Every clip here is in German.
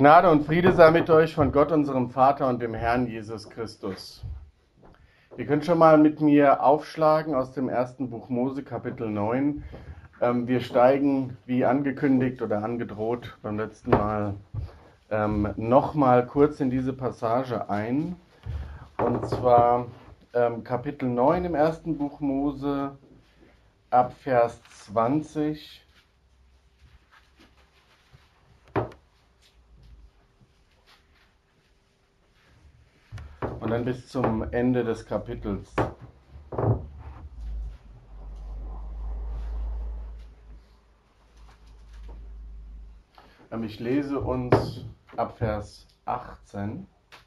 Gnade und Friede sei mit euch von Gott, unserem Vater und dem Herrn Jesus Christus. Ihr könnt schon mal mit mir aufschlagen aus dem ersten Buch Mose, Kapitel 9. Wir steigen, wie angekündigt oder angedroht beim letzten Mal, nochmal kurz in diese Passage ein. Und zwar Kapitel 9 im ersten Buch Mose, ab Vers 20. Und dann bis zum Ende des Kapitels. Ich lese uns ab Vers 18.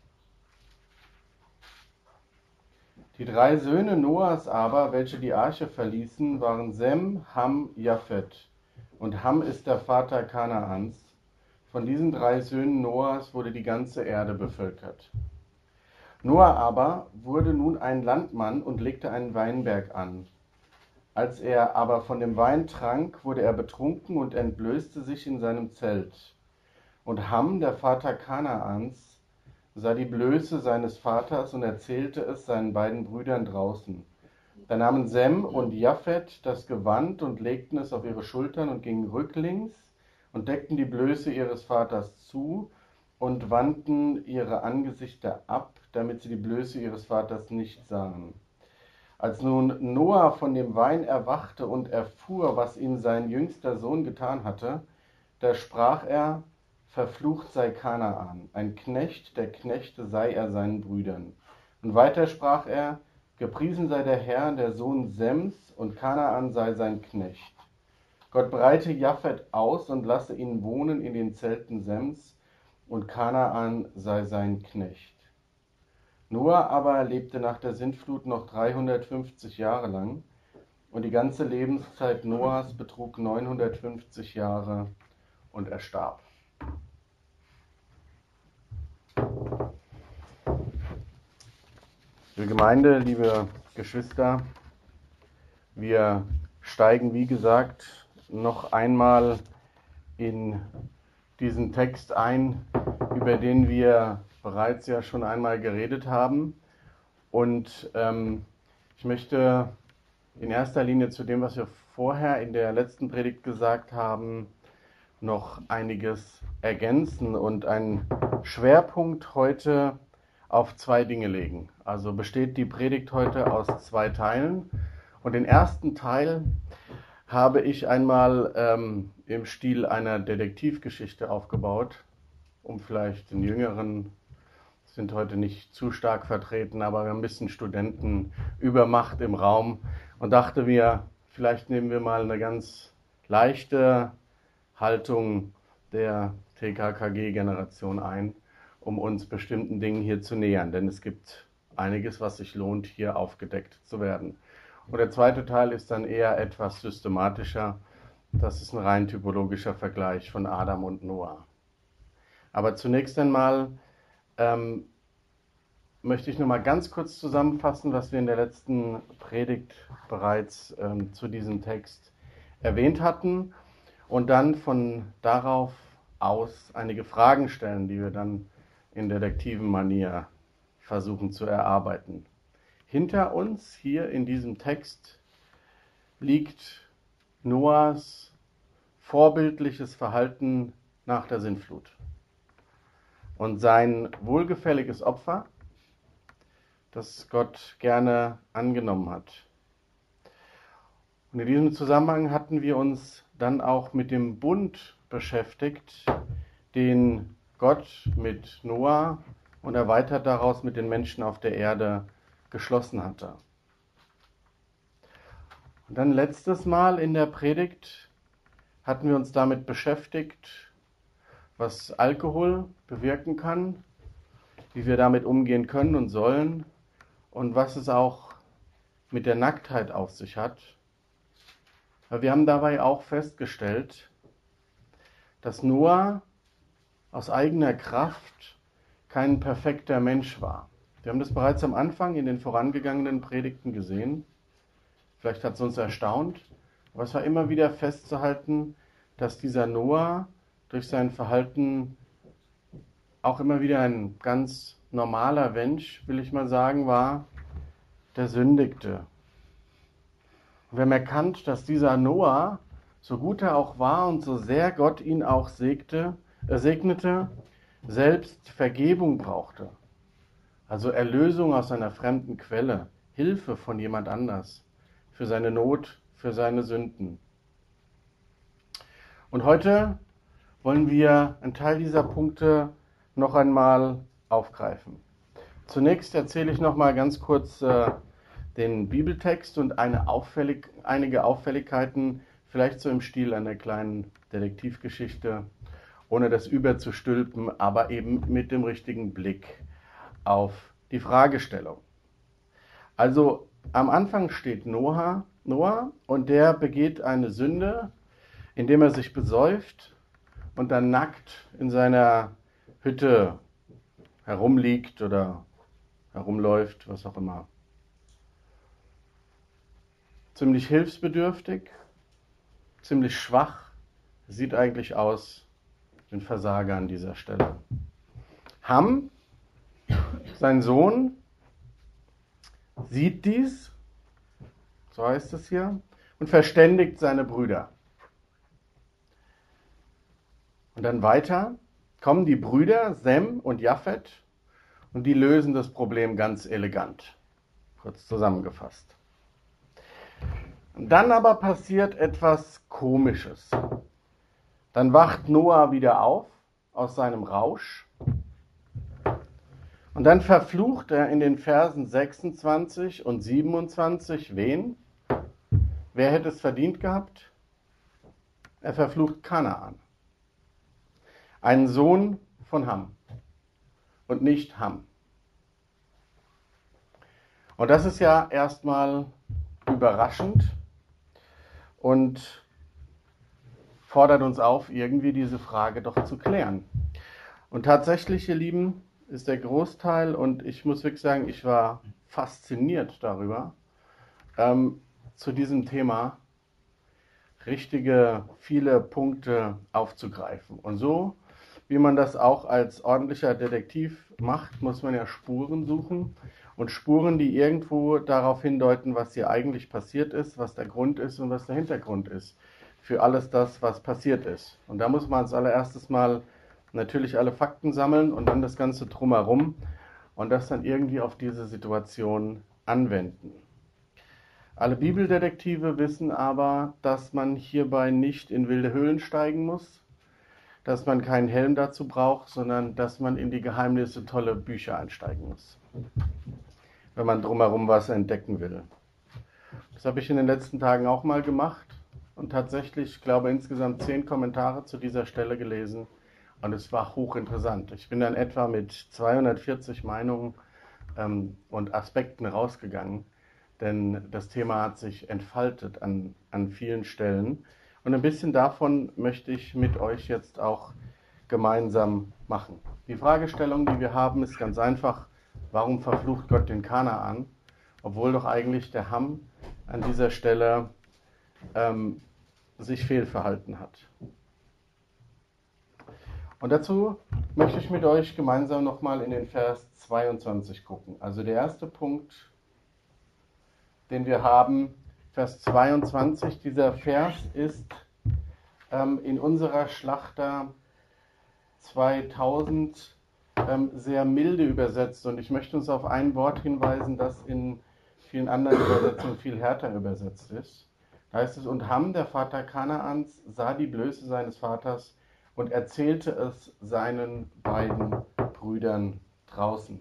Die 3 Söhne Noahs aber, welche die Arche verließen, waren Sem, Ham, Japhet. Und Ham ist der Vater Kanaans. Von diesen 3 Söhnen Noahs wurde die ganze Erde bevölkert. Noah aber wurde nun ein Landmann und legte einen Weinberg an. Als er aber von dem Wein trank, wurde er betrunken und entblößte sich in seinem Zelt. Und Ham, der Vater Kanaans, sah die Blöße seines Vaters und erzählte es seinen beiden Brüdern draußen. Da nahmen Sem und Japhet das Gewand und legten es auf ihre Schultern und gingen rücklings und deckten die Blöße ihres Vaters zu und wandten ihre Angesichter ab, damit sie die Blöße ihres Vaters nicht sahen. Als nun Noah von dem Wein erwachte und erfuhr, was ihm sein jüngster Sohn getan hatte, da sprach er: Verflucht sei Kanaan, ein Knecht der Knechte sei er seinen Brüdern. Und weiter sprach er: Gepriesen sei der Herr, der Sohn Sems, und Kanaan sei sein Knecht. Gott breite Japhet aus und lasse ihn wohnen in den Zelten Sems, und Kanaan sei sein Knecht. Noah aber lebte nach der Sintflut noch 350 Jahre lang, und die ganze Lebenszeit Noahs betrug 950 Jahre, und er starb. Liebe Gemeinde, liebe Geschwister, wir steigen, wie gesagt, noch einmal in diesen Text ein, über den wir bereits ja schon einmal geredet haben. Und ich möchte in erster Linie zu dem, was wir vorher in der letzten Predigt gesagt haben, noch einiges ergänzen und einen Schwerpunkt heute auf 2 Dinge legen. Also besteht die Predigt heute aus 2 Teilen. Und den ersten Teil habe ich einmal im Stil einer Detektivgeschichte aufgebaut, um vielleicht den Jüngeren, sind heute nicht zu stark vertreten, aber wir haben ein bisschen Studentenübermacht im Raum und dachte mir, vielleicht nehmen wir mal eine ganz leichte Haltung der TKKG-Generation ein, um uns bestimmten Dingen hier zu nähern, denn es gibt einiges, was sich lohnt, hier aufgedeckt zu werden. Und der zweite Teil ist dann eher etwas systematischer. Das ist ein rein typologischer Vergleich von Adam und Noah. Aber zunächst einmal möchte ich nur mal ganz kurz zusammenfassen, was wir in der letzten Predigt bereits zu diesem Text erwähnt hatten und dann von darauf aus einige Fragen stellen, die wir dann in detektiven Manier versuchen zu erarbeiten. Hinter uns hier in diesem Text liegt Noahs vorbildliches Verhalten nach der Sintflut und sein wohlgefälliges Opfer, das Gott gerne angenommen hat. Und in diesem Zusammenhang hatten wir uns dann auch mit dem Bund beschäftigt, den Gott mit Noah und erweitert daraus mit den Menschen auf der Erde geschlossen hatte. Und dann letztes Mal in der Predigt hatten wir uns damit beschäftigt, was Alkohol bewirken kann, wie wir damit umgehen können und sollen und was es auch mit der Nacktheit auf sich hat. Aber wir haben dabei auch festgestellt, dass Noah aus eigener Kraft kein perfekter Mensch war. Wir haben das bereits am Anfang in den vorangegangenen Predigten gesehen. Vielleicht hat es uns erstaunt, aber es war immer wieder festzuhalten, dass dieser Noah durch sein Verhalten auch immer wieder ein ganz normaler Mensch, will ich mal sagen, war, der sündigte. Und wir haben erkannt, dass dieser Noah, so gut er auch war und so sehr Gott ihn auch segnete, selbst Vergebung brauchte. Also Erlösung aus einer fremden Quelle, Hilfe von jemand anders für seine Not, für seine Sünden. Und heute wollen wir einen Teil dieser Punkte noch einmal aufgreifen. Zunächst erzähle ich noch mal ganz kurz den Bibeltext und einige Auffälligkeiten, vielleicht so im Stil einer kleinen Detektivgeschichte, ohne das überzustülpen, aber eben mit dem richtigen Blick auf die Fragestellung. Also am Anfang steht Noah und der begeht eine Sünde, indem er sich besäuft und dann nackt in seiner Hütte herumliegt oder herumläuft, was auch immer. Ziemlich hilfsbedürftig, ziemlich schwach, sieht eigentlich aus wie ein Versager an dieser Stelle. Ham, sein Sohn, sieht dies, so heißt es hier, und verständigt seine Brüder. Und dann weiter kommen die Brüder Sem und Japhet und die lösen das Problem ganz elegant, kurz zusammengefasst. Und dann aber passiert etwas Komisches. Dann wacht Noah wieder auf aus seinem Rausch und dann verflucht er in den Versen 26 und 27 wen? Wer hätte es verdient gehabt? Er verflucht Kanaan, einen Sohn von Ham und nicht Ham. Und das ist ja erstmal überraschend und fordert uns auf, irgendwie diese Frage doch zu klären. Und tatsächlich, ihr Lieben, ist der Großteil, und ich muss wirklich sagen, ich war fasziniert darüber, zu diesem Thema viele Punkte aufzugreifen. Und so, wie man das auch als ordentlicher Detektiv macht, muss man ja Spuren suchen. Und Spuren, die irgendwo darauf hindeuten, was hier eigentlich passiert ist, was der Grund ist und was der Hintergrund ist für alles das, was passiert ist. Und da muss man als allererstes mal natürlich alle Fakten sammeln und dann das Ganze drumherum und das dann irgendwie auf diese Situation anwenden. Alle Bibeldetektive wissen aber, dass man hierbei nicht in wilde Höhlen steigen muss, dass man keinen Helm dazu braucht, sondern dass man in die Geheimnisse tolle Bücher einsteigen muss, wenn man drumherum was entdecken will. Das habe ich in den letzten Tagen auch mal gemacht und tatsächlich, ich glaube, insgesamt 10 Kommentare zu dieser Stelle gelesen und es war hochinteressant. Ich bin dann etwa mit 240 Meinungen und Aspekten rausgegangen, denn das Thema hat sich entfaltet an vielen Stellen und ein bisschen davon möchte ich mit euch jetzt auch gemeinsam machen. Die Fragestellung, die wir haben, ist ganz einfach: Warum verflucht Gott den Kanaan, obwohl doch eigentlich der Ham an dieser Stelle sich fehlverhalten hat? Und dazu möchte ich mit euch gemeinsam nochmal in den Vers 22 gucken. Also der erste Punkt, den wir haben, Vers 22. Dieser Vers ist in unserer Schlachter 2000 sehr milde übersetzt. Und ich möchte uns auf ein Wort hinweisen, das in vielen anderen Übersetzungen viel härter übersetzt ist. Da heißt es: Und Ham, der Vater Kanaans, sah die Blöße seines Vaters und erzählte es seinen beiden Brüdern draußen.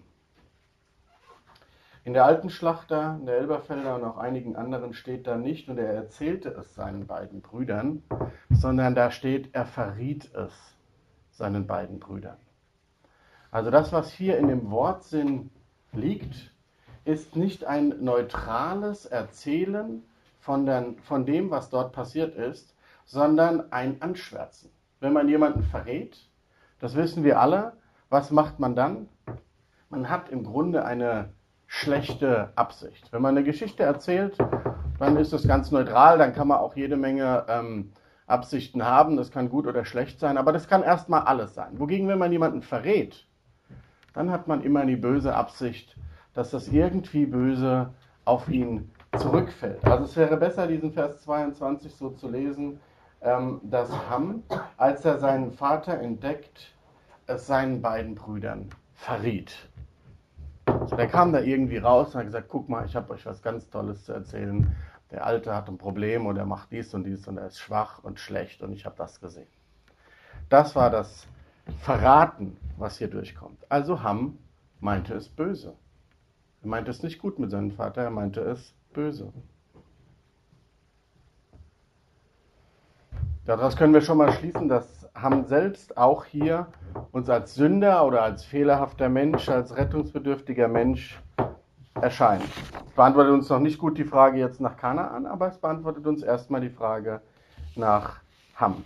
In der alten Schlachter, in der Elberfelder und auch einigen anderen steht da nicht, und er erzählte es seinen beiden Brüdern, sondern da steht, er verriet es seinen beiden Brüdern. Also das, was hier in dem Wortsinn liegt, ist nicht ein neutrales Erzählen von dem, was dort passiert ist, sondern ein Anschwärzen. Wenn man jemanden verrät, das wissen wir alle, was macht man dann? Man hat im Grunde eine schlechte Absicht. Wenn man eine Geschichte erzählt, dann ist das ganz neutral, dann kann man auch jede Menge Absichten haben, das kann gut oder schlecht sein, aber das kann erstmal alles sein. Wogegen, wenn man jemanden verrät, dann hat man immer die böse Absicht, dass das irgendwie böse auf ihn zurückfällt. Also es wäre besser, diesen Vers 22 so zu lesen, dass Ham, als er seinen Vater entdeckt, es seinen beiden Brüdern verriet. So, der kam da irgendwie raus und hat gesagt, guck mal, ich habe euch was ganz Tolles zu erzählen. Der Alte hat ein Problem und er macht dies und er ist schwach und schlecht und ich habe das gesehen. Das war das Verraten, was hier durchkommt. Also Ham meinte es böse. Er meinte es nicht gut mit seinem Vater, er meinte es böse. Daraus können wir schon mal schließen, dass Ham selbst auch hier uns als Sünder oder als fehlerhafter Mensch, als rettungsbedürftiger Mensch erscheint. Es beantwortet uns noch nicht gut die Frage jetzt nach Kanaan, aber es beantwortet uns erstmal die Frage nach Ham.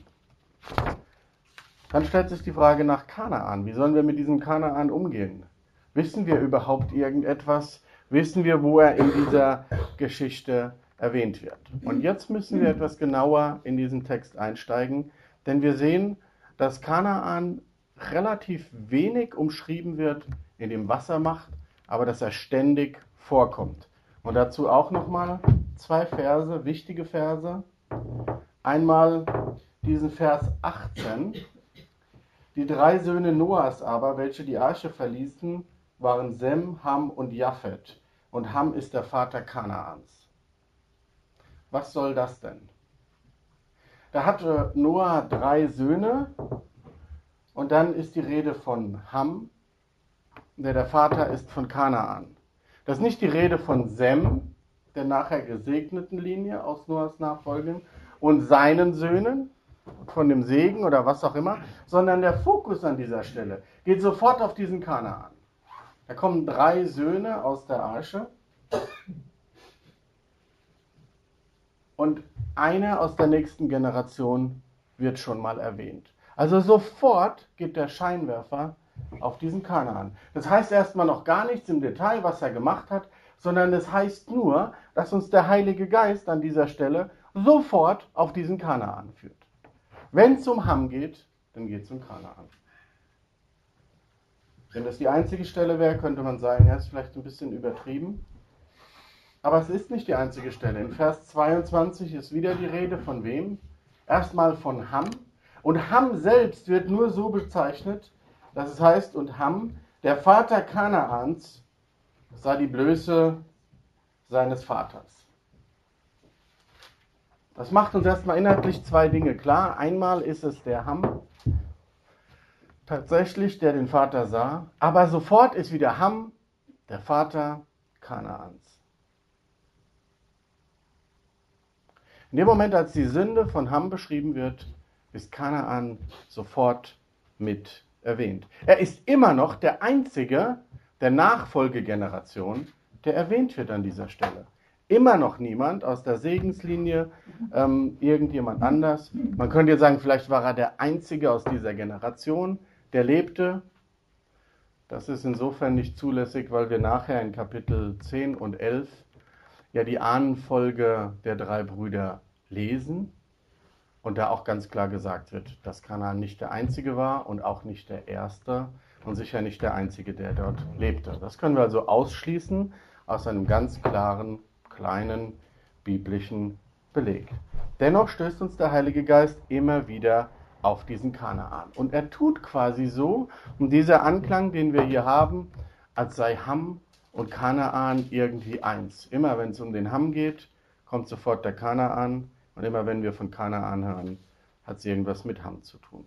Dann stellt sich die Frage nach Kanaan. Wie sollen wir mit diesem Kanaan umgehen? Wissen wir überhaupt irgendetwas? Wissen wir, wo er in dieser Geschichte erwähnt wird? Und jetzt müssen wir etwas genauer in diesen Text einsteigen, denn wir sehen, dass Kanaan relativ wenig umschrieben wird, in dem was er macht, aber dass er ständig vorkommt. Und dazu auch nochmal 2 Verse, wichtige Verse. Einmal diesen Vers 18. Die 3 Söhne Noahs aber, welche die Arche verließen, waren Sem, Ham und Japhet. Und Ham ist der Vater Kanaans. Was soll das denn? Da hatte Noah 3 Söhne und dann ist die Rede von Ham, der Vater ist von Kanaan. Das ist nicht die Rede von Sem, der nachher gesegneten Linie aus Noahs Nachfolgen, und seinen Söhnen, von dem Segen oder was auch immer, sondern der Fokus an dieser Stelle geht sofort auf diesen Kanaan. Da kommen 3 Söhne aus der Arche und einer aus der nächsten Generation wird schon mal erwähnt. Also sofort geht der Scheinwerfer auf diesen Kanaan. Das heißt erstmal noch gar nichts im Detail, was er gemacht hat, sondern es heißt nur, dass uns der Heilige Geist an dieser Stelle sofort auf diesen Kanaan führt. Wenn es um Ham geht, dann geht es um Kanaan. Wenn das die einzige Stelle wäre, könnte man sagen, ja, ist vielleicht ein bisschen übertrieben. Aber es ist nicht die einzige Stelle. In Vers 22 ist wieder die Rede von wem? Erstmal von Ham. Und Ham selbst wird nur so bezeichnet, dass es heißt, und Ham, der Vater Kanaans, sah die Blöße seines Vaters. Das macht uns erstmal inhaltlich 2 Dinge klar. Einmal ist es der Ham, tatsächlich, der den Vater sah, aber sofort ist wieder Ham, der Vater Kanaans. In dem Moment, als die Sünde von Ham beschrieben wird, ist Kanaan sofort mit erwähnt. Er ist immer noch der einzige der Nachfolgegeneration, der erwähnt wird an dieser Stelle. Immer noch niemand aus der Segenslinie, irgendjemand anders. Man könnte jetzt sagen, vielleicht war er der Einzige aus dieser Generation, der lebte. Das ist insofern nicht zulässig, weil wir nachher in Kapitel 10 und 11 ja die Ahnenfolge der 3 Brüder lesen und da auch ganz klar gesagt wird, dass Kanaan nicht der Einzige war und auch nicht der Erste und sicher nicht der Einzige, der dort lebte. Das können wir also ausschließen aus einem ganz klaren, kleinen biblischen Beleg. Dennoch stößt uns der Heilige Geist immer wieder auf diesen Kanaan. Und er tut quasi so, und dieser Anklang, den wir hier haben, als sei Ham und Kanaan irgendwie eins. Immer wenn es um den Ham geht, kommt sofort der Kanaan. Und immer wenn wir von Kanaan hören, hat es irgendwas mit Ham zu tun.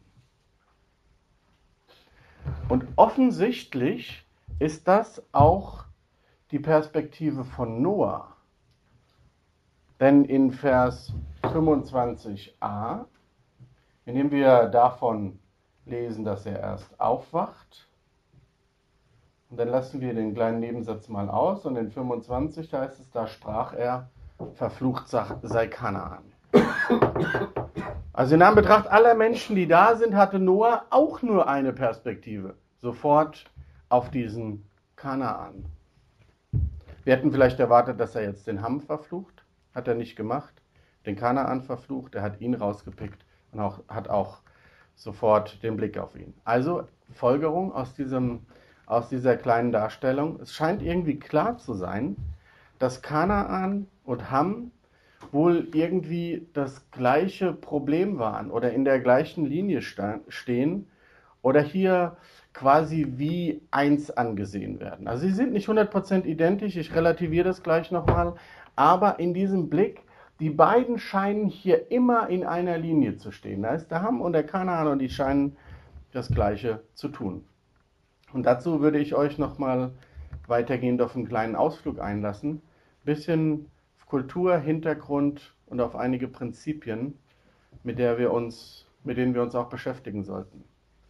Und offensichtlich ist das auch die Perspektive von Noah. Denn in Vers 25a, in dem wir davon lesen, dass er erst aufwacht, und dann lassen wir den kleinen Nebensatz mal aus, und in 25, da heißt es, da sprach er, verflucht sei Kanaan. Also in Anbetracht aller Menschen, die da sind, hatte Noah auch nur eine Perspektive, sofort auf diesen Kanaan. Wir hätten vielleicht erwartet, dass er jetzt den Ham verflucht, hat er nicht gemacht, den Kanaan verflucht, er hat ihn rausgepickt und hat auch sofort den Blick auf ihn. Also Folgerung aus aus dieser kleinen Darstellung. Es scheint irgendwie klar zu sein, dass Kanaan und Ham wohl irgendwie das gleiche Problem waren oder in der gleichen Linie stehen oder hier quasi wie eins angesehen werden. Also sie sind nicht 100% identisch, ich relativiere das gleich nochmal, aber in diesem Blick, die beiden scheinen hier immer in einer Linie zu stehen. Da ist der Ham und der Kanaan und die scheinen das Gleiche zu tun. Und dazu würde ich euch nochmal weitergehend auf einen kleinen Ausflug einlassen. Ein bisschen Kultur, Hintergrund und auf einige Prinzipien, mit denen wir uns auch beschäftigen sollten.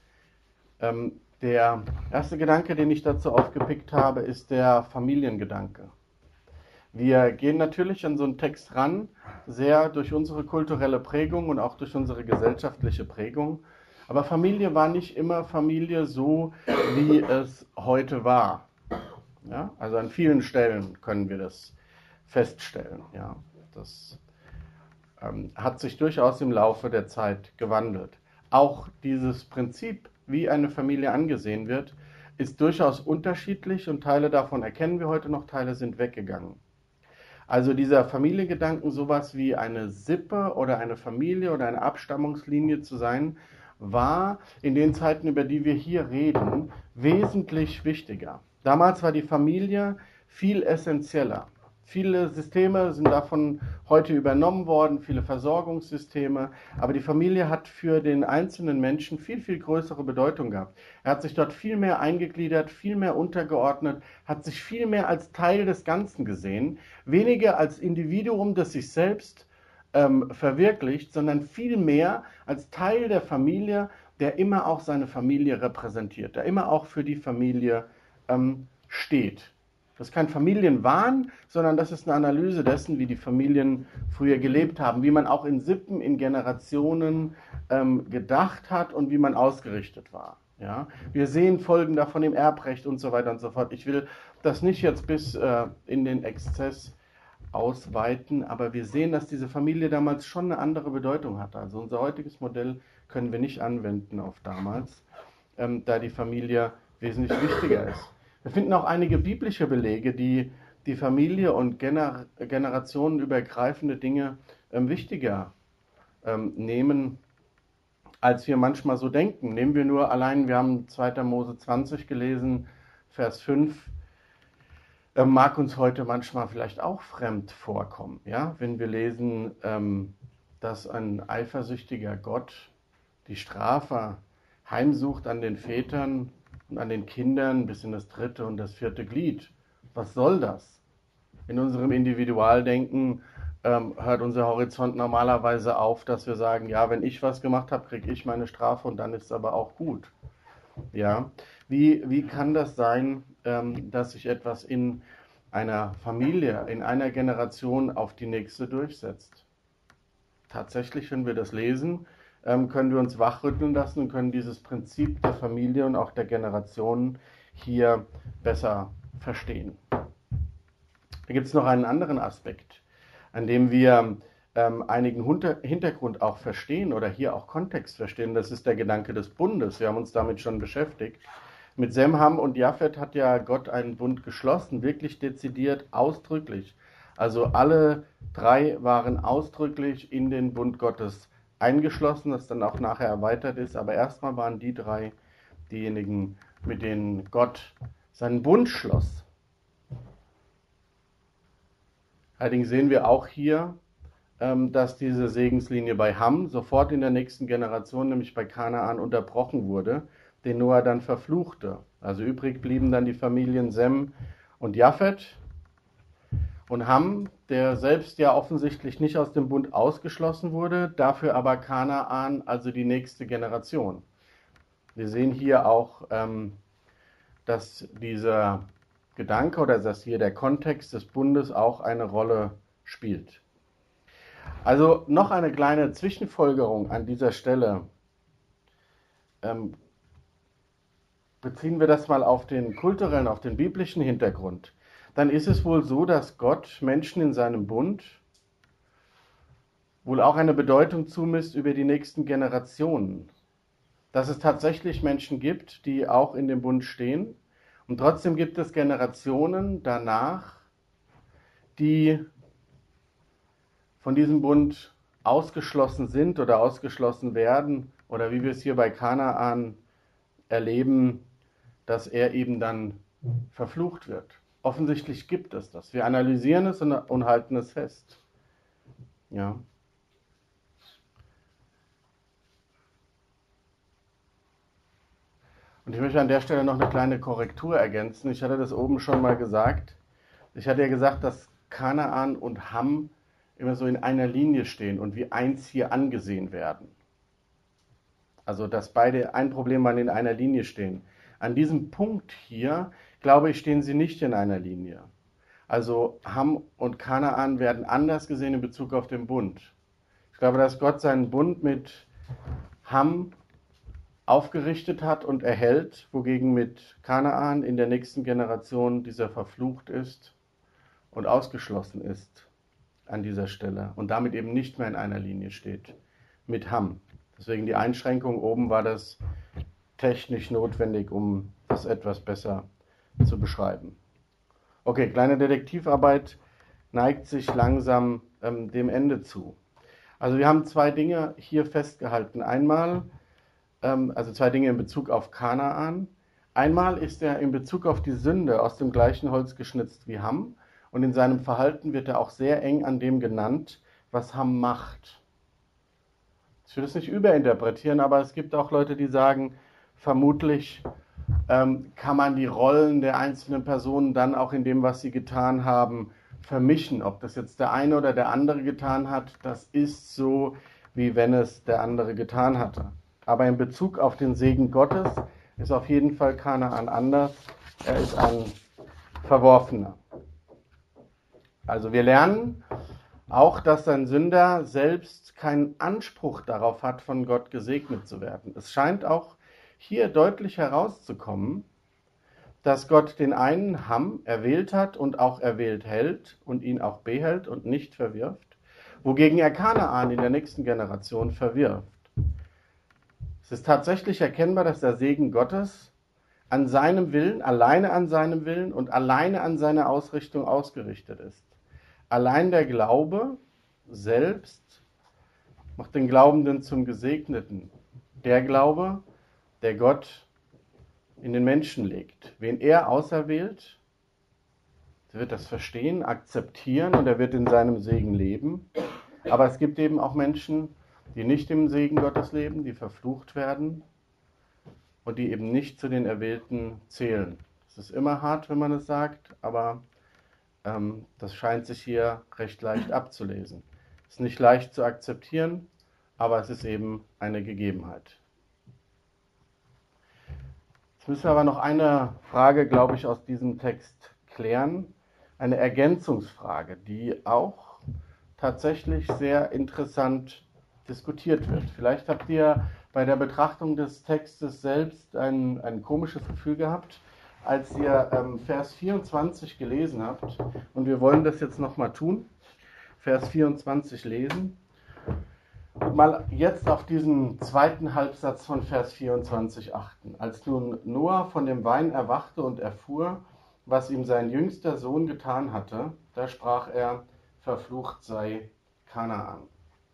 Der erste Gedanke, den ich dazu aufgepickt habe, ist der Familiengedanke. Wir gehen natürlich an so einen Text ran, sehr durch unsere kulturelle Prägung und auch durch unsere gesellschaftliche Prägung. Aber Familie war nicht immer Familie so, wie es heute war. Ja? Also an vielen Stellen können wir das feststellen. Ja? Das hat sich durchaus im Laufe der Zeit gewandelt. Auch dieses Prinzip, wie eine Familie angesehen wird, ist durchaus unterschiedlich und Teile davon erkennen wir heute noch, Teile sind weggegangen. Also dieser Familiengedanken, sowas wie eine Sippe oder eine Familie oder eine Abstammungslinie zu sein, war in den Zeiten, über die wir hier reden, wesentlich wichtiger. Damals war die Familie viel essentieller. Viele Systeme sind davon heute übernommen worden, viele Versorgungssysteme, aber die Familie hat für den einzelnen Menschen viel, viel größere Bedeutung gehabt. Er hat sich dort viel mehr eingegliedert, viel mehr untergeordnet, hat sich viel mehr als Teil des Ganzen gesehen, weniger als Individuum, das sich selbst verwirklicht, sondern viel mehr als Teil der Familie, der immer auch seine Familie repräsentiert, der immer auch für die Familie steht. Das ist kein Familienwahn, sondern das ist eine Analyse dessen, wie die Familien früher gelebt haben, wie man auch in Sippen, in Generationen gedacht hat und wie man ausgerichtet war. Ja? Wir sehen Folgen davon im Erbrecht und so weiter und so fort. Ich will das nicht jetzt bis in den Exzess ausweiten, aber wir sehen, dass diese Familie damals schon eine andere Bedeutung hatte. Also unser heutiges Modell können wir nicht anwenden auf damals, da die Familie wesentlich wichtiger ist. Wir finden auch einige biblische Belege, die die Familie und generationenübergreifende Dinge wichtiger nehmen, als wir manchmal so denken. Nehmen wir nur allein, wir haben 2. Mose 20 gelesen, Vers 5, mag uns heute manchmal vielleicht auch fremd vorkommen. Ja? Wenn wir lesen, dass ein eifersüchtiger Gott die Strafe heimsucht an den Vätern und an den Kindern bis in das 3. und das 4. Glied. Was soll das? In unserem Individualdenken hört unser Horizont normalerweise auf, dass wir sagen, ja, wenn ich was gemacht habe, kriege ich meine Strafe und dann ist es aber auch gut. Ja, wie kann das sein, dass sich etwas in einer Familie, in einer Generation auf die nächste durchsetzt? Tatsächlich, wenn wir das lesen, können wir uns wachrütteln lassen und können dieses Prinzip der Familie und auch der Generationen hier besser verstehen. Da gibt es noch einen anderen Aspekt, an dem wir einigen Hintergrund auch verstehen oder hier auch Kontext verstehen. Das ist der Gedanke des Bundes. Wir haben uns damit schon beschäftigt. Mit Sem, Ham und Japhet hat ja Gott einen Bund geschlossen, wirklich dezidiert, ausdrücklich. Also alle drei waren ausdrücklich in den Bund Gottes eingeschlossen, das dann auch nachher erweitert ist. Aber erstmal waren die drei diejenigen, mit denen Gott seinen Bund schloss. Allerdings sehen wir auch hier, dass diese Segenslinie bei Ham sofort in der nächsten Generation, nämlich bei Kanaan, unterbrochen wurde, den Noah dann verfluchte. Also übrig blieben dann die Familien Sem und Japhet und Ham, der selbst ja offensichtlich nicht aus dem Bund ausgeschlossen wurde, dafür aber Kanaan, also die nächste Generation. Wir sehen hier auch, dass dieser Gedanke oder dass hier der Kontext des Bundes auch eine Rolle spielt. Also noch eine kleine Zwischenfolgerung an dieser Stelle. Beziehen wir das mal auf den kulturellen, auf den biblischen Hintergrund, dann ist es wohl so, dass Gott Menschen in seinem Bund wohl auch eine Bedeutung zumisst über die nächsten Generationen. Dass es tatsächlich Menschen gibt, die auch in dem Bund stehen Und trotzdem gibt es Generationen danach, die von diesem Bund ausgeschlossen sind oder ausgeschlossen werden, oder wie wir es hier bei Kanaan erleben, dass er eben dann verflucht wird. Offensichtlich gibt es das. Wir analysieren es und halten es fest. Ja. Und ich möchte an der Stelle noch eine kleine Korrektur ergänzen. Ich hatte das oben schon mal gesagt. Ich hatte ja gesagt, dass Kanaan und Ham immer so in einer Linie stehen und wie eins hier angesehen werden. Also, dass beide ein Problem mal in einer Linie stehen. An diesem Punkt hier, glaube ich, stehen sie nicht in einer Linie. Also Ham und Kanaan werden anders gesehen in Bezug auf den Bund. Ich glaube, dass Gott seinen Bund mit Ham aufgerichtet hat und erhält, wogegen mit Kanaan in der nächsten Generation dieser verflucht ist und ausgeschlossen ist an dieser Stelle und damit eben nicht mehr in einer Linie steht mit Ham. Deswegen die Einschränkung oben war das technisch notwendig, um das etwas besser zu beschreiben. Okay, kleine Detektivarbeit neigt sich langsam dem Ende zu. Also wir haben zwei Dinge hier festgehalten. Einmal, also zwei Dinge in Bezug auf Kanaan. Einmal ist er in Bezug auf die Sünde aus dem gleichen Holz geschnitzt wie Ham. Und in seinem Verhalten wird er auch sehr eng an dem genannt, was Ham macht. Ich will das nicht überinterpretieren, aber es gibt auch Leute, die sagen, vermutlich kann man die Rollen der einzelnen Personen dann auch in dem, was sie getan haben, vermischen. Ob das jetzt der eine oder der andere getan hat, das ist so, wie wenn es der andere getan hatte. Aber in Bezug auf den Segen Gottes ist auf jeden Fall Kanaan anders. Er ist ein Verworfener. Also wir lernen auch, dass ein Sünder selbst keinen Anspruch darauf hat, von Gott gesegnet zu werden. Es scheint auch hier deutlich herauszukommen, dass Gott den einen Ham erwählt hat und auch erwählt hält und ihn auch behält und nicht verwirft, wogegen er Kanaan in der nächsten Generation verwirft. Es ist tatsächlich erkennbar, dass der Segen Gottes an seinem Willen, alleine an seinem Willen und alleine an seiner Ausrichtung ausgerichtet ist. Allein der Glaube selbst macht den Glaubenden zum Gesegneten. Der Glaube, der Gott in den Menschen legt. Wen er auserwählt, der wird das verstehen, akzeptieren und er wird in seinem Segen leben. Aber es gibt eben auch Menschen, die nicht im Segen Gottes leben, die verflucht werden und die eben nicht zu den Erwählten zählen. Es ist immer hart, wenn man es sagt, aber das scheint sich hier recht leicht abzulesen. Es ist nicht leicht zu akzeptieren, aber es ist eben eine Gegebenheit. Jetzt müssen wir aber noch eine Frage, glaube ich, aus diesem Text klären. Eine Ergänzungsfrage, die auch tatsächlich sehr interessant diskutiert wird. Vielleicht habt ihr bei der Betrachtung des Textes selbst ein komisches Gefühl gehabt, als ihr Vers 24 gelesen habt. Und wir wollen das jetzt nochmal tun. Vers 24 lesen. Und mal jetzt auf diesen zweiten Halbsatz von Vers 24 achten. Als nun Noah von dem Wein erwachte und erfuhr, was ihm sein jüngster Sohn getan hatte, da sprach er, verflucht sei Kanaan.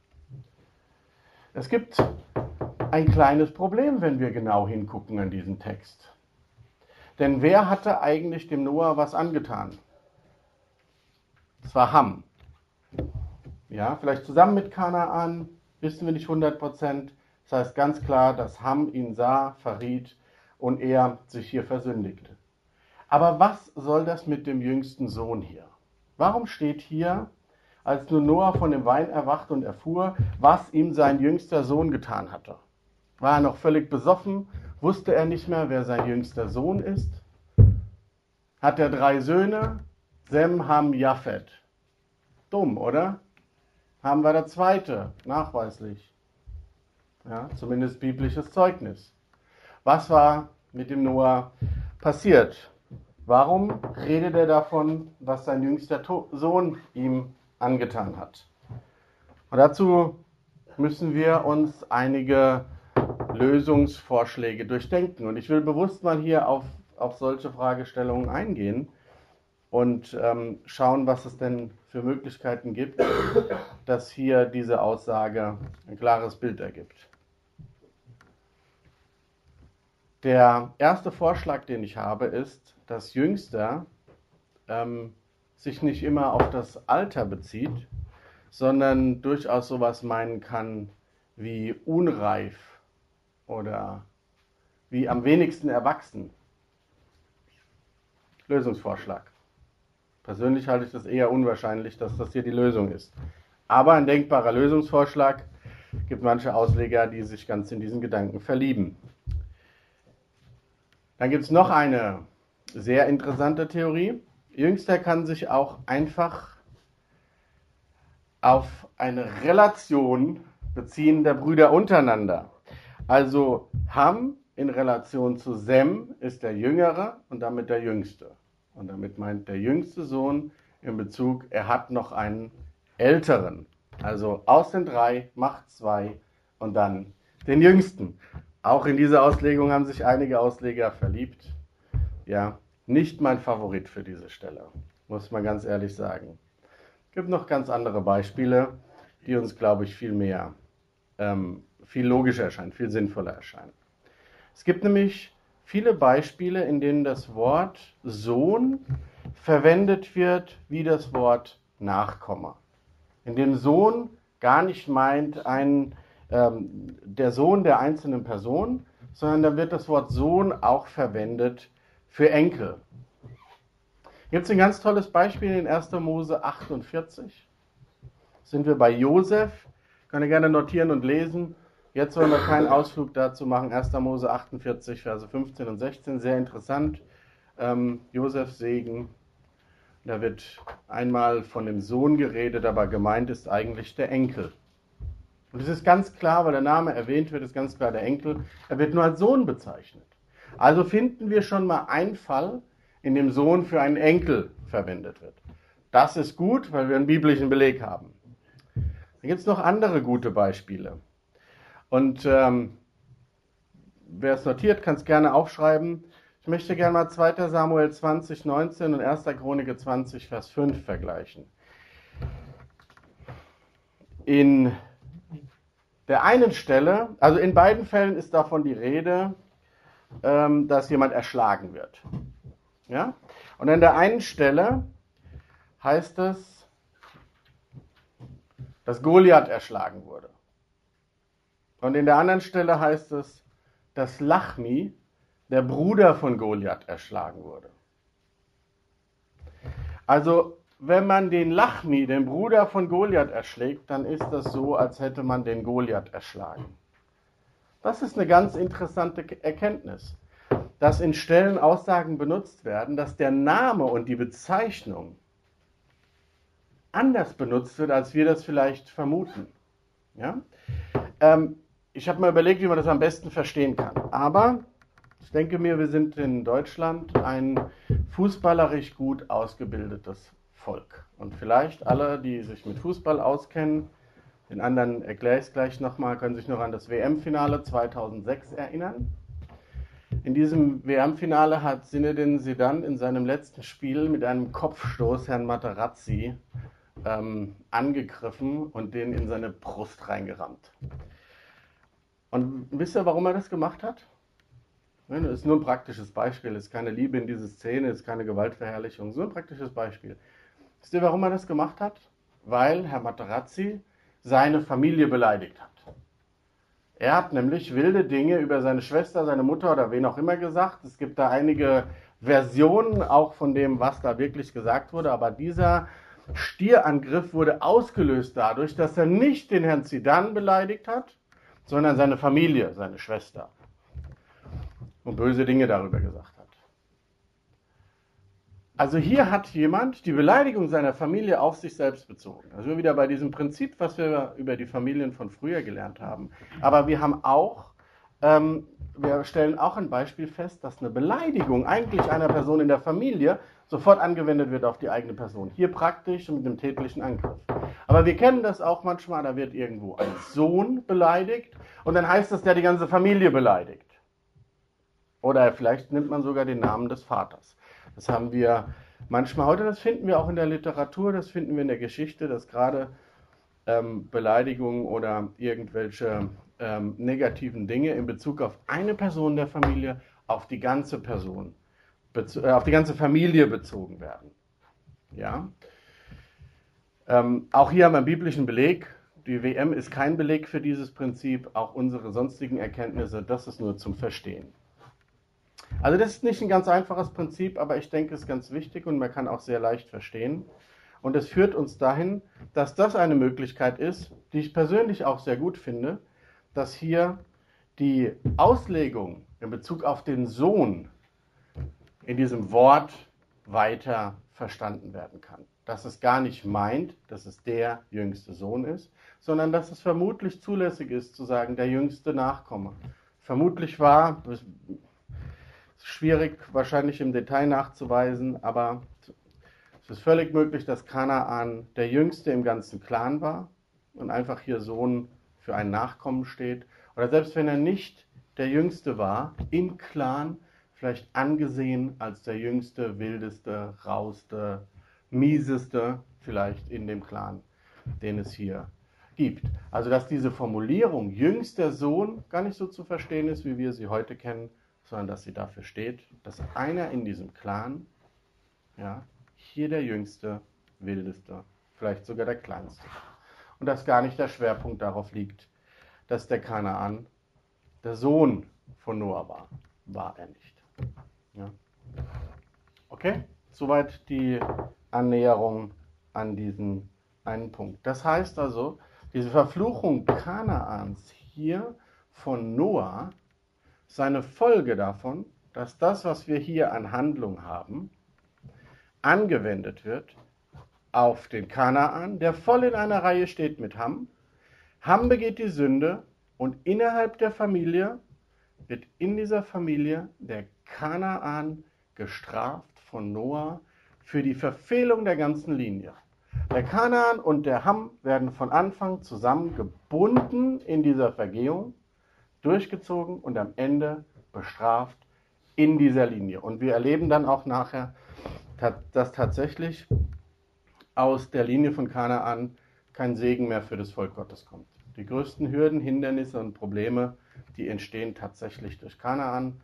Es gibt ein kleines Problem, wenn wir genau hingucken an diesen Text. Denn wer hatte eigentlich dem Noah was angetan? Das war Ham. Ja, vielleicht zusammen mit Kanaan, wissen wir nicht 100%. Das heißt ganz klar, dass Ham ihn sah, verriet und er sich hier versündigte. Aber was soll das mit dem jüngsten Sohn hier? Warum steht hier, als nun Noah von dem Wein erwachte und erfuhr, was ihm sein jüngster Sohn getan hatte? War er noch völlig besoffen? Wusste er nicht mehr, wer sein jüngster Sohn ist? Hat er 3 Söhne? Sem, Ham, Japhet. Dumm, oder? Ham war der zweite, nachweislich. Ja, zumindest biblisches Zeugnis. Was war mit dem Noah passiert? Warum redet er davon, was sein jüngster Sohn ihm angetan hat? Und dazu müssen wir uns einige Lösungsvorschläge durchdenken. Und ich will bewusst mal hier auf auf solche Fragestellungen eingehen und schauen, was es denn für Möglichkeiten gibt, dass hier diese Aussage ein klares Bild ergibt. Der erste Vorschlag, den ich habe, ist, dass Jüngster sich nicht immer auf das Alter bezieht, sondern durchaus sowas meinen kann wie unreif oder wie am wenigsten erwachsen. Lösungsvorschlag. Persönlich halte ich das eher unwahrscheinlich, dass das hier die Lösung ist. Aber ein denkbarer Lösungsvorschlag. Gibt manche Ausleger, die sich ganz in diesen Gedanken verlieben. Dann gibt es noch eine sehr interessante Theorie. Jüngster kann sich auch einfach auf eine Relation beziehen der Brüder untereinander. Also Ham in Relation zu Sem ist der Jüngere und damit der Jüngste. Und damit meint der jüngste Sohn in Bezug, er hat noch einen älteren. Also aus den 3 macht 2 und dann den jüngsten. Auch in diese Auslegung haben sich einige Ausleger verliebt. Ja, nicht mein Favorit für diese Stelle, muss man ganz ehrlich sagen. Es gibt noch ganz andere Beispiele, die uns, glaube ich, viel logischer erscheinen, viel sinnvoller erscheinen. Es gibt nämlich viele Beispiele, in denen das Wort Sohn verwendet wird wie das Wort Nachkomme. In dem Sohn gar nicht meint der Sohn der einzelnen Person, sondern da wird das Wort Sohn auch verwendet für Enkel. Hier gibt es ein ganz tolles Beispiel in 1. Mose 48. Sind wir bei Josef. Könnt ihr gerne notieren und lesen. Jetzt wollen wir keinen Ausflug dazu machen. 1. Mose 48, Verse 15 und 16. Sehr interessant. Josefs Segen. Da wird einmal von dem Sohn geredet, aber gemeint ist eigentlich der Enkel. Und es ist ganz klar, weil der Name erwähnt wird, ist ganz klar der Enkel. Er wird nur als Sohn bezeichnet. Also finden wir schon mal einen Fall, in dem Sohn für einen Enkel verwendet wird. Das ist gut, weil wir einen biblischen Beleg haben. Da gibt es noch andere gute Beispiele. Und wer es notiert, kann es gerne aufschreiben. Ich möchte gerne mal 2. Samuel 20, 19 und 1. Chronik 20, Vers 5 vergleichen. In der einen Stelle, also in beiden Fällen ist davon die Rede, dass jemand erschlagen wird. Ja? Und an der einen Stelle heißt es, dass Goliath erschlagen wurde. Und in der anderen Stelle heißt es, dass Lachmi, der Bruder von Goliath, erschlagen wurde. Also, wenn man den Lachmi, den Bruder von Goliath, erschlägt, dann ist das so, als hätte man den Goliath erschlagen. Das ist eine ganz interessante Erkenntnis, dass in Stellen Aussagen benutzt werden, dass der Name und die Bezeichnung anders benutzt wird, als wir das vielleicht vermuten. Ja? Ich habe mal überlegt, wie man das am besten verstehen kann. Aber ich denke mir, wir sind in Deutschland ein fußballerisch gut ausgebildetes Volk. Und vielleicht alle, die sich mit Fußball auskennen, den anderen erkläre ich es gleich nochmal, können sich noch an das WM-Finale 2006 erinnern. In diesem WM-Finale hat Zinedine Zidane in seinem letzten Spiel mit einem Kopfstoß Herrn Materazzi angegriffen und den in seine Brust reingerammt. Und wisst ihr, warum er das gemacht hat? Das ist nur ein praktisches Beispiel, es ist keine Liebe in diese Szene, es ist keine Gewaltverherrlichung, so ein praktisches Beispiel. Wisst ihr, warum er das gemacht hat? Weil Herr Materazzi seine Familie beleidigt hat. Er hat nämlich wilde Dinge über seine Schwester, seine Mutter oder wen auch immer gesagt. Es gibt da einige Versionen auch von dem, was da wirklich gesagt wurde, aber dieser Stierangriff wurde ausgelöst dadurch, dass er nicht den Herrn Zidane beleidigt hat, sondern seine Familie, seine Schwester. Und böse Dinge darüber gesagt hat. Also hier hat jemand die Beleidigung seiner Familie auf sich selbst bezogen. Also wieder bei diesem Prinzip, was wir über die Familien von früher gelernt haben. Aber wir haben auch, wir stellen auch ein Beispiel fest, dass eine Beleidigung eigentlich einer Person in der Familie sofort angewendet wird auf die eigene Person. Hier praktisch mit einem tätlichen Angriff. Aber wir kennen das auch manchmal, da wird irgendwo ein Sohn beleidigt und dann heißt das, der die ganze Familie beleidigt. Oder vielleicht nimmt man sogar den Namen des Vaters. Das haben wir manchmal heute, das finden wir auch in der Literatur, das finden wir in der Geschichte, dass gerade Beleidigungen oder irgendwelche negativen Dinge in Bezug auf eine Person der Familie auf die ganze Person, auf die ganze Familie bezogen werden. Ja? Auch hier haben wir einen biblischen Beleg. Die WM ist kein Beleg für dieses Prinzip. Auch unsere sonstigen Erkenntnisse, das ist nur zum Verstehen. Also das ist nicht ein ganz einfaches Prinzip, aber ich denke, es ist ganz wichtig und man kann auch sehr leicht verstehen. Und es führt uns dahin, dass das eine Möglichkeit ist, die ich persönlich auch sehr gut finde, dass hier die Auslegung in Bezug auf den Sohn in diesem Wort weiter verstanden werden kann. Dass es gar nicht meint, dass es der jüngste Sohn ist, sondern dass es vermutlich zulässig ist, zu sagen, der jüngste Nachkomme. Vermutlich war, schwierig wahrscheinlich im Detail nachzuweisen, aber es ist völlig möglich, dass Kanaan der jüngste im ganzen Clan war und einfach hier Sohn für einen Nachkommen steht. Oder selbst wenn er nicht der jüngste war, im Clan vielleicht angesehen als der jüngste, wildeste, rauste, mieseste vielleicht in dem Clan, den es hier gibt. Also dass diese Formulierung jüngster Sohn gar nicht so zu verstehen ist, wie wir sie heute kennen, sondern dass sie dafür steht, dass einer in diesem Clan, ja, hier der jüngste, wildeste, vielleicht sogar der kleinste. Und dass gar nicht der Schwerpunkt darauf liegt, dass der Kanaan der Sohn von Noah war. War er nicht. Ja. Okay, soweit die Annäherung an diesen einen Punkt. Das heißt also, diese Verfluchung Kanaans hier von Noah, seine Folge davon, dass das, was wir hier an Handlung haben, angewendet wird auf den Kanaan, der voll in einer Reihe steht mit Ham. Ham begeht die Sünde und innerhalb der Familie wird in dieser Familie der Kanaan gestraft von Noah für die Verfehlung der ganzen Linie. Der Kanaan und der Ham werden von Anfang zusammen gebunden in dieser Vergehung, durchgezogen und am Ende bestraft in dieser Linie. Und wir erleben dann auch nachher, dass tatsächlich aus der Linie von Kanaan kein Segen mehr für das Volk Gottes kommt. Die größten Hürden, Hindernisse und Probleme, die entstehen tatsächlich durch Kanaan.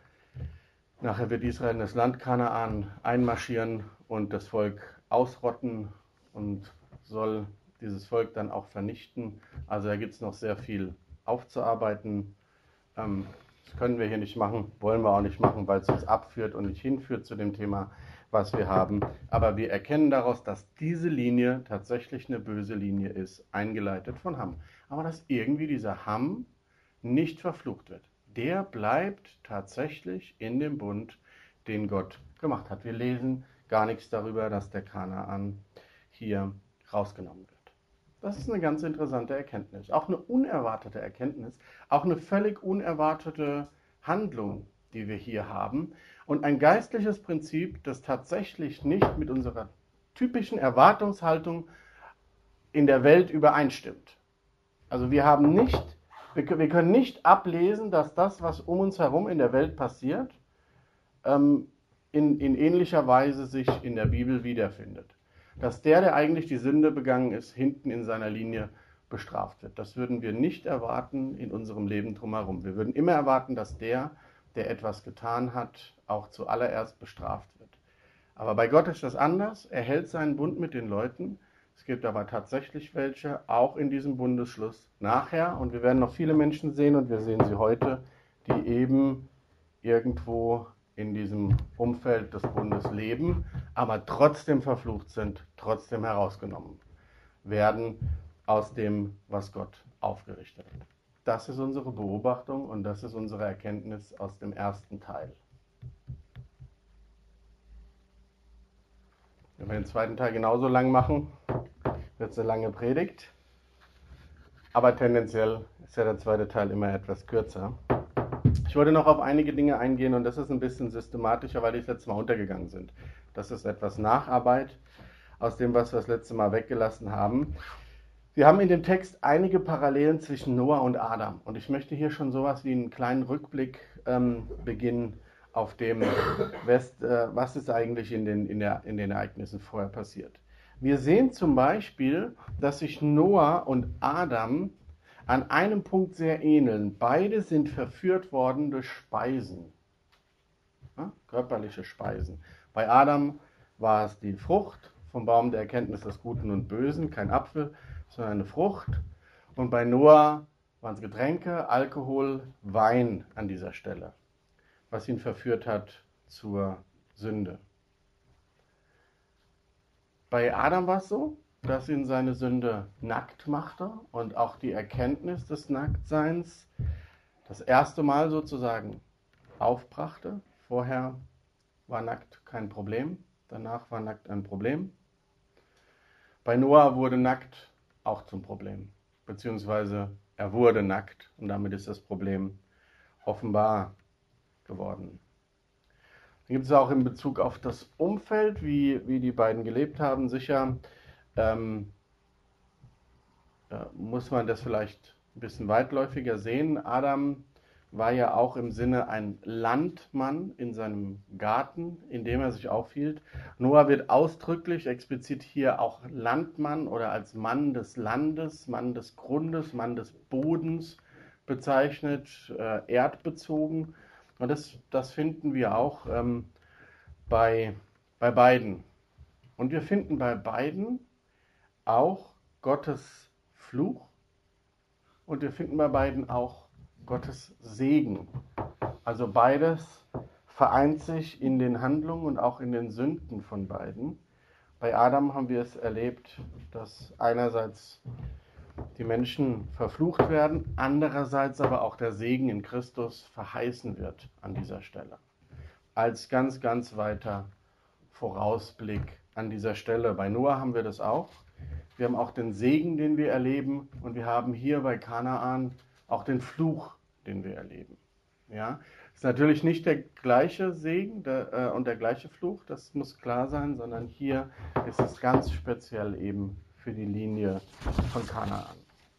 Nachher wird Israel in das Land Kanaan einmarschieren und das Volk ausrotten und soll dieses Volk dann auch vernichten. Also da gibt es noch sehr viel aufzuarbeiten. Das können wir hier nicht machen, wollen wir auch nicht machen, weil es uns abführt und nicht hinführt zu dem Thema, was wir haben. Aber wir erkennen daraus, dass diese Linie tatsächlich eine böse Linie ist, eingeleitet von Ham. Aber dass irgendwie dieser Ham nicht verflucht wird. Der bleibt tatsächlich in dem Bund, den Gott gemacht hat. Wir lesen gar nichts darüber, dass der Kanaan hier rausgenommen wird. Das ist eine ganz interessante Erkenntnis. Auch eine unerwartete Erkenntnis. Auch eine völlig unerwartete Handlung, die wir hier haben. Und ein geistliches Prinzip, das tatsächlich nicht mit unserer typischen Erwartungshaltung in der Welt übereinstimmt. Also wir können nicht ablesen, dass das, was um uns herum in der Welt passiert, in ähnlicher Weise sich in der Bibel wiederfindet. Dass der eigentlich die Sünde begangen ist, hinten in seiner Linie bestraft wird. Das würden wir nicht erwarten in unserem Leben drumherum. Wir würden immer erwarten, dass der etwas getan hat, auch zuallererst bestraft wird. Aber bei Gott ist das anders. Er hält seinen Bund mit den Leuten. Es gibt aber tatsächlich welche, auch in diesem Bundesschluss nachher, und wir werden noch viele Menschen sehen, und wir sehen sie heute, die eben irgendwo in diesem Umfeld des Bundes leben, aber trotzdem verflucht sind, trotzdem herausgenommen werden aus dem, was Gott aufgerichtet hat. Das ist unsere Beobachtung und das ist unsere Erkenntnis aus dem ersten Teil. Wenn wir den zweiten Teil genauso lang machen, wird es eine lange Predigt. Aber tendenziell ist ja der zweite Teil immer etwas kürzer. Ich wollte noch auf einige Dinge eingehen und das ist ein bisschen systematischer, weil die das letzte Mal untergegangen sind. Das ist etwas Nacharbeit aus dem, was wir das letzte Mal weggelassen haben. Wir haben in dem Text einige Parallelen zwischen Noah und Adam. Und ich möchte hier schon sowas wie einen kleinen Rückblick beginnen auf dem, was ist eigentlich in den Ereignissen vorher passiert. Wir sehen zum Beispiel, dass sich Noah und Adam an einem Punkt sehr ähneln. Beide sind verführt worden durch Speisen, ja, körperliche Speisen. Bei Adam war es die Frucht vom Baum der Erkenntnis des Guten und Bösen, kein Apfel, sondern eine Frucht. Und bei Noah waren es Getränke, Alkohol, Wein an dieser Stelle, was ihn verführt hat zur Sünde. Bei Adam war es so, dass ihn seine Sünde nackt machte und auch die Erkenntnis des Nacktseins das erste Mal sozusagen aufbrachte. Vorher war nackt kein Problem, danach war nackt ein Problem. Bei Noah wurde nackt auch zum Problem, beziehungsweise er wurde nackt und damit ist das Problem offenbar geworden. Dann gibt es auch in Bezug auf das Umfeld, wie die beiden gelebt haben, sicher muss man das vielleicht ein bisschen weitläufiger sehen. Adam war ja auch im Sinne ein Landmann in seinem Garten, in dem er sich aufhielt. Noah wird ausdrücklich, explizit hier auch Landmann oder als Mann des Landes, Mann des Grundes, Mann des Bodens bezeichnet, erdbezogen. Und das finden wir auch bei beiden. Und wir finden bei beiden auch Gottes Fluch und wir finden bei beiden auch Gottes Segen. Also beides vereint sich in den Handlungen und auch in den Sünden von beiden. Bei Adam haben wir es erlebt, dass einerseits die Menschen verflucht werden, andererseits aber auch der Segen in Christus verheißen wird an dieser Stelle. Als ganz, ganz weiter Vorausblick an dieser Stelle. Bei Noah haben wir das auch. Wir haben auch den Segen, den wir erleben, und wir haben hier bei Kanaan auch den Fluch, den wir erleben. Ja, ist natürlich nicht der gleiche Segen und der gleiche Fluch, das muss klar sein, sondern hier ist es ganz speziell eben für die Linie von Kanaan.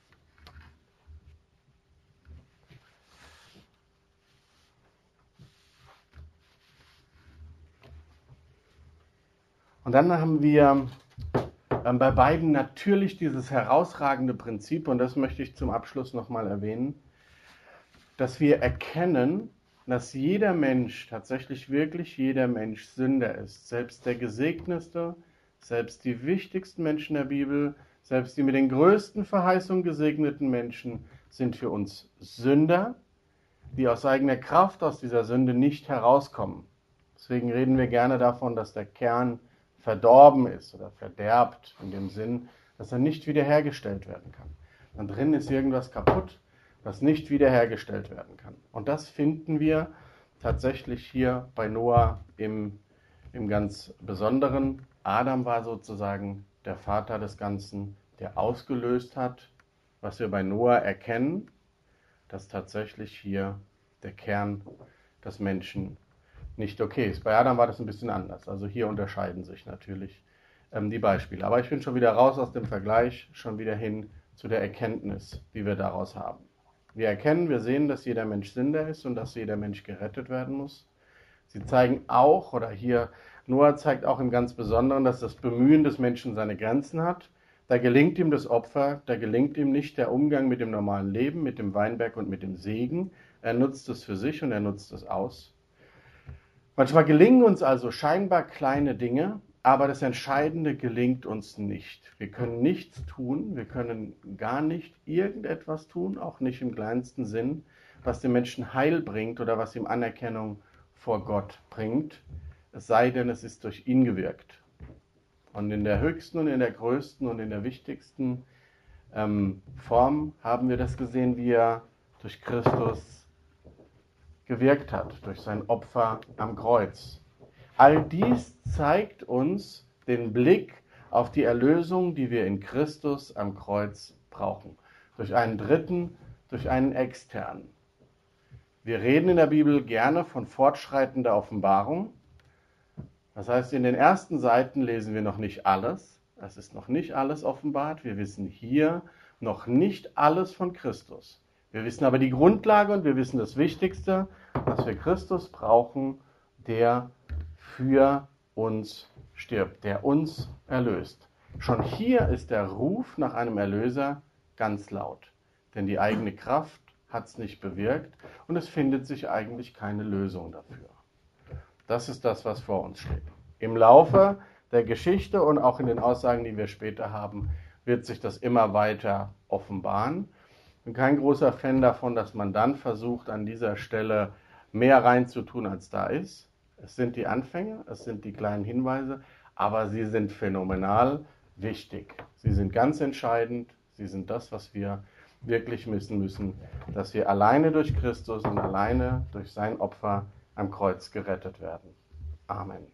Und dann haben wir bei beiden natürlich dieses herausragende Prinzip, und das möchte ich zum Abschluss nochmal erwähnen, dass wir erkennen, dass jeder Mensch, tatsächlich wirklich jeder Mensch Sünder ist. Selbst der Gesegnetste, selbst die wichtigsten Menschen der Bibel, selbst die mit den größten Verheißungen gesegneten Menschen sind für uns Sünder, die aus eigener Kraft aus dieser Sünde nicht herauskommen. Deswegen reden wir gerne davon, dass der Kern verdorben ist oder verderbt, in dem Sinn, dass er nicht wiederhergestellt werden kann. Da drin ist irgendwas kaputt, was nicht wiederhergestellt werden kann. Und das finden wir tatsächlich hier bei Noah im ganz Besonderen. Adam war sozusagen der Vater des Ganzen, der ausgelöst hat, was wir bei Noah erkennen, dass tatsächlich hier der Kern des Menschen nicht okay ist. Bei Adam war das ein bisschen anders. Also hier unterscheiden sich natürlich die Beispiele. Aber ich bin schon wieder raus aus dem Vergleich, schon wieder hin zu der Erkenntnis, die wir daraus haben. Wir erkennen, wir sehen, dass jeder Mensch Sünder ist und dass jeder Mensch gerettet werden muss. Sie zeigen auch, oder hier Noah zeigt auch im ganz Besonderen, dass das Bemühen des Menschen seine Grenzen hat. Da gelingt ihm das Opfer, da gelingt ihm nicht der Umgang mit dem normalen Leben, mit dem Weinberg und mit dem Segen. Er nutzt es für sich und er nutzt es aus. Manchmal gelingen uns also scheinbar kleine Dinge, aber das Entscheidende gelingt uns nicht. Wir können nichts tun, wir können gar nicht irgendetwas tun, auch nicht im kleinsten Sinn, was dem Menschen Heil bringt oder was ihm Anerkennung vor Gott bringt, es sei denn, es ist durch ihn gewirkt. Und in der höchsten und in der größten und in der wichtigsten Form haben wir das gesehen, wie er durch Christus gewirkt hat, durch sein Opfer am Kreuz. All dies zeigt uns den Blick auf die Erlösung, die wir in Christus am Kreuz brauchen. Durch einen Dritten, durch einen Externen. Wir reden in der Bibel gerne von fortschreitender Offenbarung. Das heißt, in den ersten Seiten lesen wir noch nicht alles, Es ist noch nicht alles offenbart. Wir wissen hier noch nicht alles von Christus. Wir wissen aber die Grundlage und wir wissen das Wichtigste, dass wir Christus brauchen, der für uns stirbt, der uns erlöst. Schon hier ist der Ruf nach einem Erlöser ganz laut, denn die eigene Kraft hat es nicht bewirkt und es findet sich eigentlich keine Lösung dafür. Das ist das, was vor uns steht. Im Laufe der Geschichte und auch in den Aussagen, die wir später haben, wird sich das immer weiter offenbaren. Ich bin kein großer Fan davon, dass man dann versucht, an dieser Stelle mehr reinzutun, als da ist. Es sind die Anfänge, es sind die kleinen Hinweise, aber sie sind phänomenal wichtig. Sie sind ganz entscheidend, sie sind das, was wir wirklich wissen müssen, dass wir alleine durch Christus und alleine durch sein Opfer am Kreuz gerettet werden. Amen.